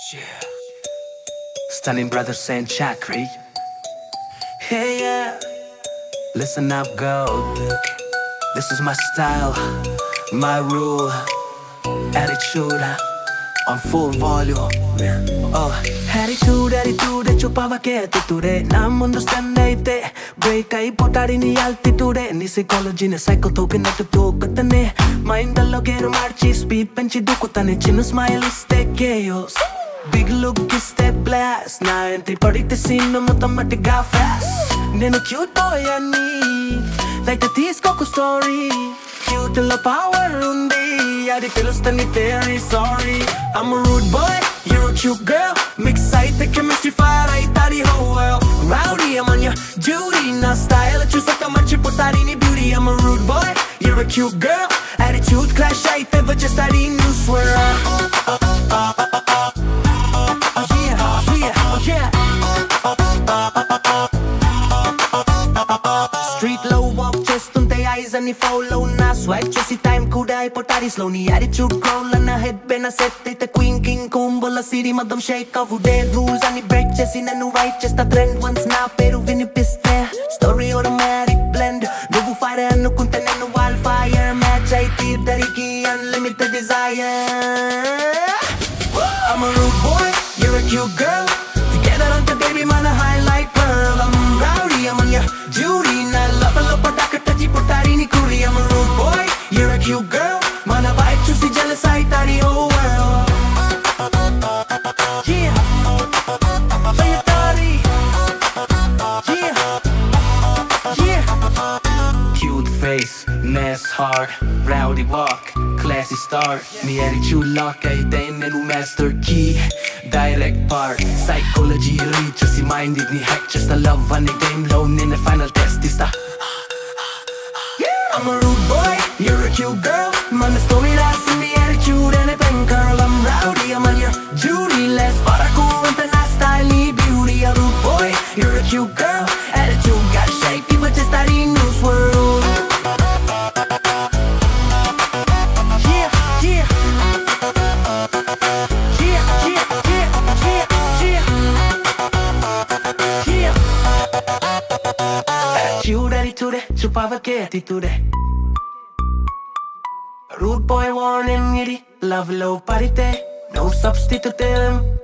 Yeah. Stunning brothers saying Chakri. Hey, yeah. Listen up, go. This is my style, my rule, attitude on full volume. Oh, attitude, chupava che attitude. Na mundo stannete, break ai potari ni altitude. Ni psychology ne psycho token at tokatane. Mind allo geru marchi speed penchi dukutane. Chinnu smile iste chaos. Big look iste blast. Na entry padite scene motamatiga fast. Nenu cute boy ani, like the teaskoku story. Cute la power undi, adi pilustani theory. Sorry, I'm a rude boy, you're a cute girl. Mix the chemistry fire, I tadi whole world. Rowdy, I'm on your duty. Na style, chusaka machi potari ni beauty. I'm a rude boy, you're a cute girl. Attitude clash, I ever just study new swear. Street low walk చేస్తుంటే eyes అని follow నా swipe చేసి time కూడా అయిపోతాది slow నీ attitude growl నా head పైన set అయితే queen king combo la city మొత్తం shake అవ్వుడే rules అని break చేసి నన్ను right చేస్తా trend once నా పేరు వినిపిస్తే story automatic blend నువ్వు fire అనుకుంటే నేను wildfire match అయితే ఇద్దరికి unlimited desire. I'm a rude boy, you're a cute girl. Together on the baby man a highlight pearl. I'm rowdy, I'm on your duty. Na love pataka taji potari ni kuri. I'm a rude boy, you're a cute girl. Mana vibe chusi jealous I tadi whole world. Yeah, play it tadi. Yeah, yeah. Cute face, nice heart, rowdy walk, classy start. Me attitude lock ay then nenu master key. Direct part, psychology reach si minded ni hack just a love and a game loan in the final test is the I'm a rude boy, you're a cute girl. Man the story that's in the attitude and a pen curl. I'm rowdy, I'm on your duty. Less para ko and the nice style ni beauty. A rude boy, you're a cute girl. Attitude got shape, people just studying news world. Attitude, chupava che attitude. Rude boy warning, nitty, love low parite. No substitute them.